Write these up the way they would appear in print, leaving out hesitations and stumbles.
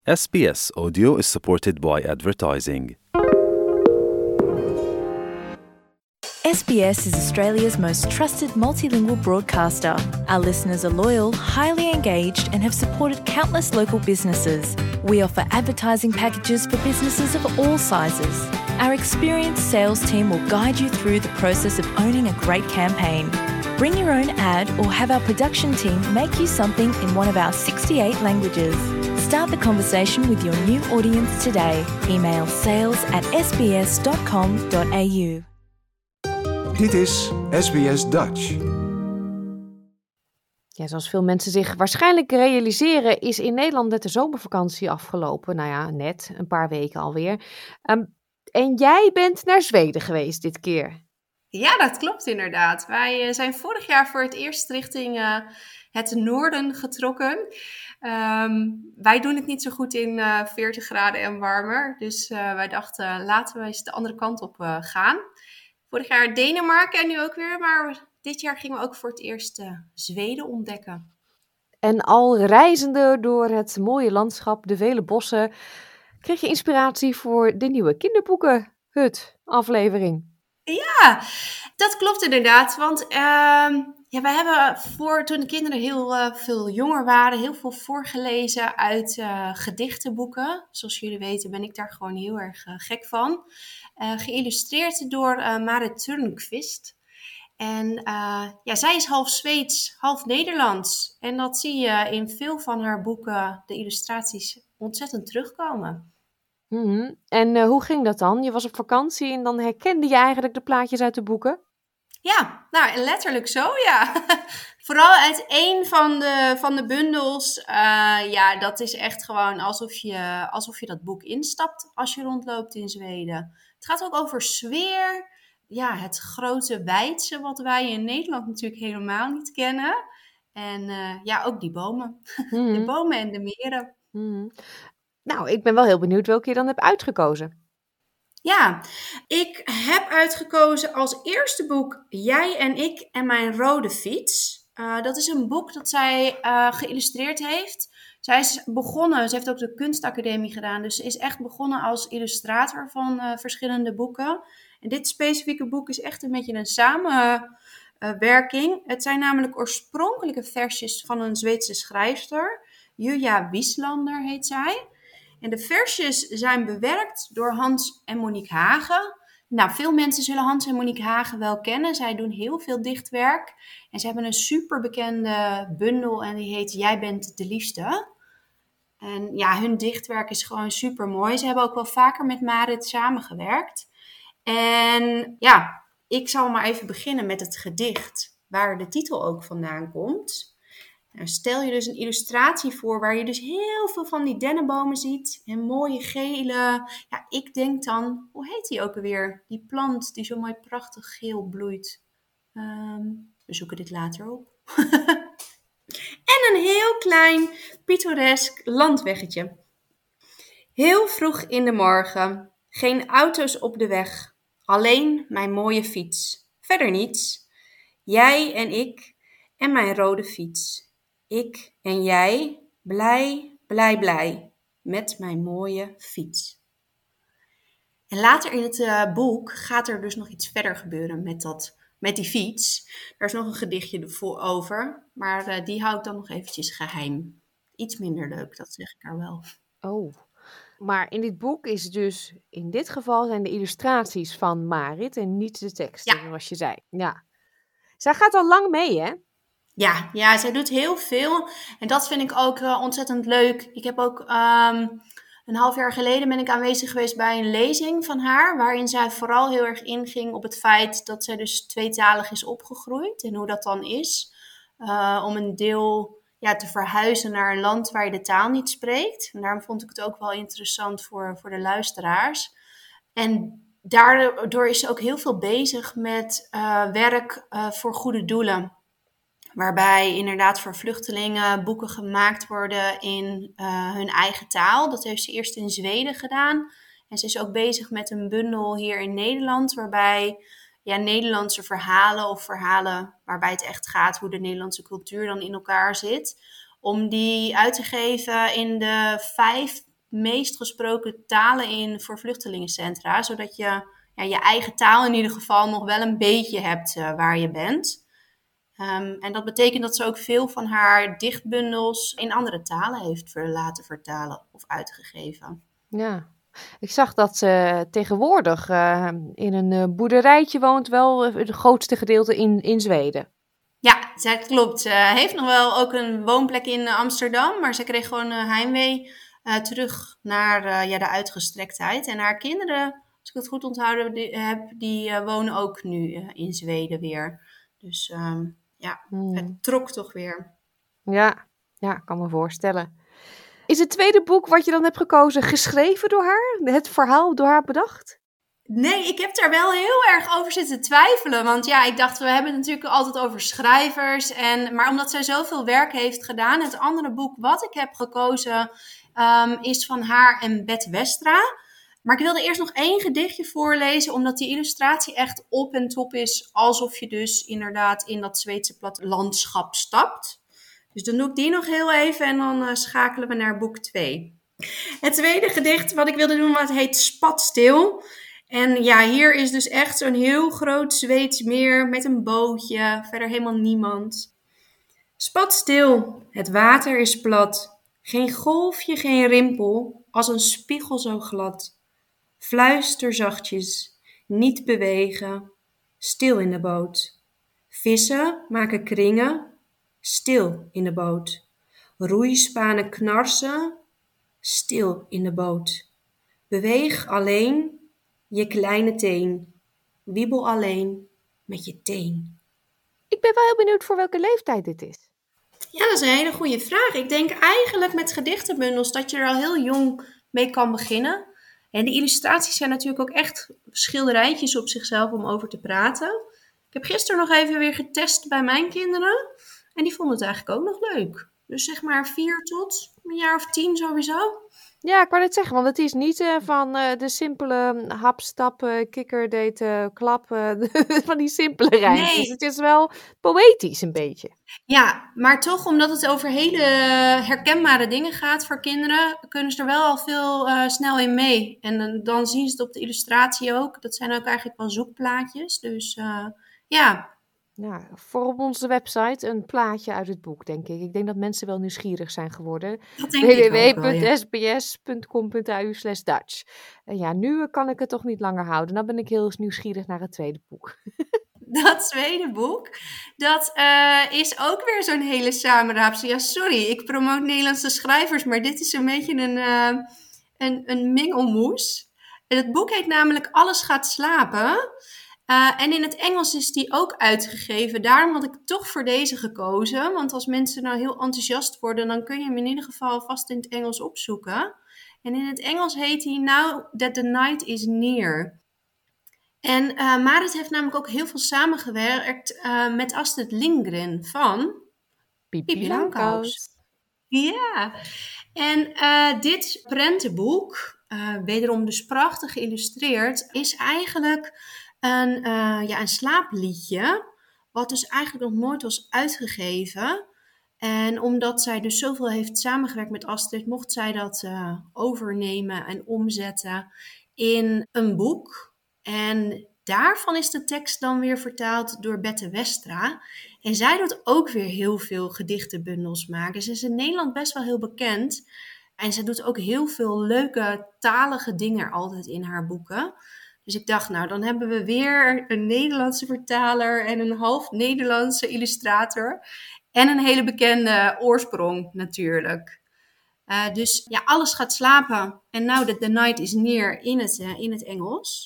SBS Audio is supported by advertising. SBS is Australia's most trusted multilingual broadcaster. Our listeners are loyal, highly engaged, and have supported countless local businesses. We offer advertising packages for businesses of all sizes. Our experienced sales team will guide you through the process of owning a great campaign. Bring your own ad or have our production team make you something in one of our 68 languages. Start the conversation with your new audience today. Email sales@sbs.com.au. Dit is SBS Dutch. Ja, zoals veel mensen zich waarschijnlijk realiseren, is in Nederland net de zomervakantie afgelopen. Nou ja, net, een paar weken alweer. En jij bent naar Zweden geweest dit keer. Ja, dat klopt inderdaad. Wij zijn vorig jaar voor het eerst richting het noorden getrokken. Wij doen het niet zo goed in 40 graden en warmer. Dus wij dachten, laten we eens de andere kant op gaan. Vorig jaar Denemarken en nu ook weer. Maar dit jaar gingen we ook voor het eerst Zweden ontdekken. En al reizende door het mooie landschap, de vele bossen, kreeg je inspiratie voor de nieuwe kinderboekenhut aflevering. Ja, dat klopt inderdaad. Want wij hebben toen de kinderen heel veel jonger waren, heel veel voorgelezen uit gedichtenboeken. Zoals jullie weten ben ik daar gewoon heel erg gek van. Geïllustreerd door Marit Törnqvist. En zij is half Zweeds, half Nederlands. En dat zie je in veel van haar boeken, de illustraties, ontzettend terugkomen. Mm-hmm. En hoe ging dat dan? Je was op vakantie en dan herkende je eigenlijk de plaatjes uit de boeken? Ja, nou letterlijk zo, ja. Vooral uit één van de bundels. Dat is echt gewoon alsof je dat boek instapt als je rondloopt in Zweden. Het gaat ook over sfeer. Ja, het grote weidse wat wij in Nederland natuurlijk helemaal niet kennen. En ook die bomen. Mm-hmm. De bomen en de meren. Mm-hmm. Nou, ik ben wel heel benieuwd welke je dan hebt uitgekozen. Ja, ik heb uitgekozen als eerste boek Jij en ik en mijn rode fiets. Dat is een boek dat zij geïllustreerd heeft. Zij is begonnen, ze heeft ook de kunstacademie gedaan, dus ze is echt begonnen als illustrator van verschillende boeken. En dit specifieke boek is echt een beetje een samenwerking. Het zijn namelijk oorspronkelijke versjes van een Zweedse schrijfster. Julia Wieslander heet zij. En de versjes zijn bewerkt door Hans en Monique Hagen. Nou, veel mensen zullen Hans en Monique Hagen wel kennen. Zij doen heel veel dichtwerk. En ze hebben een superbekende bundel en die heet Jij bent de liefste. En ja, hun dichtwerk is gewoon super mooi. Ze hebben ook wel vaker met Marit samengewerkt. En ja, ik zal maar even beginnen met het gedicht, waar de titel ook vandaan komt. Nou, stel je dus een illustratie voor waar je dus heel veel van die dennenbomen ziet. En mooie gele, ja, ik denk dan, hoe heet die ook alweer? Die plant die zo mooi prachtig geel bloeit. We zoeken dit later op. En een heel klein, pittoresk landweggetje. Heel vroeg in de morgen, geen auto's op de weg. Alleen mijn mooie fiets. Verder niets. Jij en ik en mijn rode fiets. Ik en jij, blij, blij, blij, met mijn mooie fiets. En later in het boek gaat er dus nog iets verder gebeuren met die fiets. Daar is nog een gedichtje over, maar die hou ik dan nog eventjes geheim. Iets minder leuk, dat zeg ik er wel. Oh, maar in dit boek is dus, in dit geval zijn de illustraties van Marit en niet de teksten, zoals je zei. Ja. Zij gaat al lang mee, hè? Ja, zij doet heel veel. En dat vind ik ook ontzettend leuk. Ik heb ook een half jaar geleden ben ik aanwezig geweest bij een lezing van haar. Waarin zij vooral heel erg inging op het feit dat zij dus tweetalig is opgegroeid. En hoe dat dan is. Om een deel te verhuizen naar een land waar je de taal niet spreekt. En daarom vond ik het ook wel interessant voor de luisteraars. En daardoor is ze ook heel veel bezig met werk voor goede doelen. Waarbij inderdaad voor vluchtelingen boeken gemaakt worden in hun eigen taal. Dat heeft ze eerst in Zweden gedaan. En ze is ook bezig met een bundel hier in Nederland. Waarbij Nederlandse verhalen of verhalen waarbij het echt gaat hoe de Nederlandse cultuur dan in elkaar zit. Om die uit te geven in de 5 meest gesproken talen in voor vluchtelingencentra. Zodat je je eigen taal in ieder geval nog wel een beetje hebt waar je bent. En dat betekent dat ze ook veel van haar dichtbundels in andere talen heeft laten vertalen of uitgegeven. Ja, ik zag dat ze tegenwoordig in een boerderijtje woont, wel het grootste gedeelte in Zweden. Ja, dat klopt. Ze heeft nog wel ook een woonplek in Amsterdam, maar ze kreeg gewoon heimwee terug naar de uitgestrektheid. En haar kinderen, als ik het goed onthouden heb, die wonen ook nu in Zweden weer. Dus het trok toch weer. Ja, kan me voorstellen. Is het tweede boek wat je dan hebt gekozen geschreven door haar? Het verhaal door haar bedacht? Nee, ik heb daar wel heel erg over zitten twijfelen. Want ik dacht, we hebben het natuurlijk altijd over schrijvers. Maar omdat zij zoveel werk heeft gedaan, het andere boek wat ik heb gekozen is van haar en Bette Westra. Maar ik wilde eerst nog 1 gedichtje voorlezen, omdat die illustratie echt op en top is. Alsof je dus inderdaad in dat Zweedse plattelandschap stapt. Dus dan doe ik die nog heel even en dan schakelen we naar boek 2. Het tweede gedicht wat ik wilde doen, wat heet Spatstil. En hier is dus echt zo'n heel groot Zweeds meer met een bootje, verder helemaal niemand. Spatstil, het water is plat, geen golfje, geen rimpel, als een spiegel zo glad. Fluister zachtjes, niet bewegen, stil in de boot. Vissen maken kringen, stil in de boot. Roeispanen knarsen, stil in de boot. Beweeg alleen je kleine teen. Wiebel alleen met je teen. Ik ben wel heel benieuwd voor welke leeftijd dit is. Ja, dat is een hele goede vraag. Ik denk eigenlijk met gedichtenbundels dat je er al heel jong mee kan beginnen. En de illustraties zijn natuurlijk ook echt schilderijtjes op zichzelf om over te praten. Ik heb gisteren nog even weer getest bij mijn kinderen. En die vonden het eigenlijk ook nog leuk. Dus zeg maar 4 tot een jaar of 10 sowieso. Ja, ik wou net zeggen, want het is niet van de simpele hap, stap, kikker, date, klap, van die simpele rijmpjes. Nee. Het is wel poëtisch een beetje. Ja, maar toch omdat het over hele herkenbare dingen gaat voor kinderen, kunnen ze er wel al veel snel in mee. En dan zien ze het op de illustratie ook. Dat zijn ook eigenlijk wel zoekplaatjes. Dus ja. Ja, voor op onze website een plaatje uit het boek, denk ik. Ik denk dat mensen wel nieuwsgierig zijn geworden. Dat denk ik ook wel, ja. www.sbs.com.au/Dutch. En ja, nu kan ik het toch niet langer houden. Dan ben ik heel nieuwsgierig naar het tweede boek. Dat tweede boek, dat is ook weer zo'n hele samenraapsel. Ja, sorry, ik promoot Nederlandse schrijvers, maar dit is een beetje een mengelmoes. En het boek heet namelijk Alles gaat slapen. En in het Engels is die ook uitgegeven. Daarom had ik toch voor deze gekozen. Want als mensen nou heel enthousiast worden, dan kun je hem in ieder geval vast in het Engels opzoeken. En in het Engels heet hij Now That the Night is Near. En Marit heeft namelijk ook heel veel samengewerkt met Astrid Lindgren van Pippi Langkous. Ja, en dit prentenboek, wederom dus prachtig geïllustreerd, is eigenlijk een slaapliedje, wat dus eigenlijk nog nooit was uitgegeven. En omdat zij dus zoveel heeft samengewerkt met Astrid, mocht zij dat overnemen en omzetten in een boek. En daarvan is de tekst dan weer vertaald door Bette Westra. En zij doet ook weer heel veel gedichtenbundels maken. Ze is in Nederland best wel heel bekend. En ze doet ook heel veel leuke talige dingen altijd in haar boeken. Dus ik dacht, nou, dan hebben we weer een Nederlandse vertaler en een half Nederlandse illustrator. En een hele bekende oorsprong natuurlijk. Dus ja, Alles gaat slapen. En Now That the Night is Near in het Engels.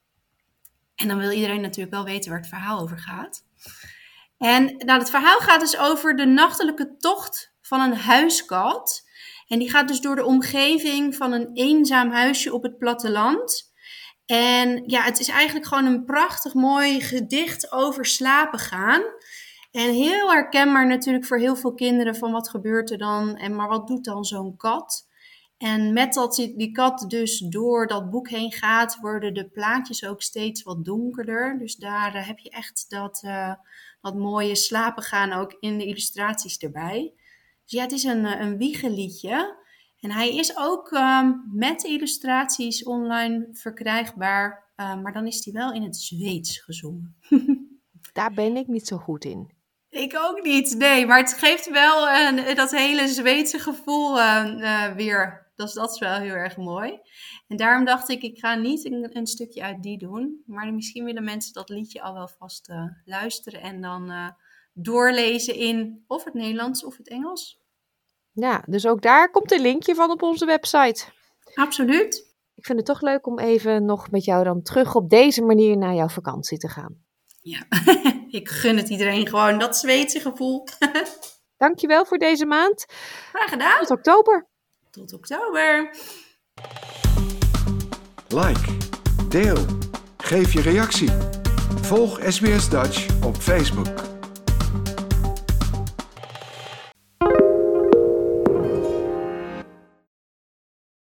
En dan wil iedereen natuurlijk wel weten waar het verhaal over gaat. En nou, het verhaal gaat dus over de nachtelijke tocht van een huiskat. En die gaat dus door de omgeving van een eenzaam huisje op het platteland. En ja, het is eigenlijk gewoon een prachtig mooi gedicht over slapen gaan. En heel herkenbaar natuurlijk voor heel veel kinderen van wat gebeurt er dan maar wat doet dan zo'n kat? En met dat die kat dus door dat boek heen gaat, worden de plaatjes ook steeds wat donkerder. Dus daar heb je echt dat mooie slapen gaan ook in de illustraties erbij. Dus ja, het is een wiegeliedje. En hij is ook met illustraties online verkrijgbaar, maar dan is hij wel in het Zweeds gezongen. Daar ben ik niet zo goed in. Ik ook niet, nee, maar het geeft wel dat hele Zweedse gevoel weer. Dus dat is wel heel erg mooi. En daarom dacht ik ga niet een stukje uit die doen. Maar misschien willen mensen dat liedje al wel vast luisteren en dan doorlezen in of het Nederlands of het Engels. Ja, dus ook daar komt een linkje van op onze website. Absoluut. Ik vind het toch leuk om even nog met jou dan terug op deze manier naar jouw vakantie te gaan. Ja, ik gun het iedereen gewoon, dat Zweedse gevoel. Dankjewel voor deze maand. Graag gedaan. Tot oktober. Tot oktober. Like, deel, geef je reactie. Volg SBS Dutch op Facebook.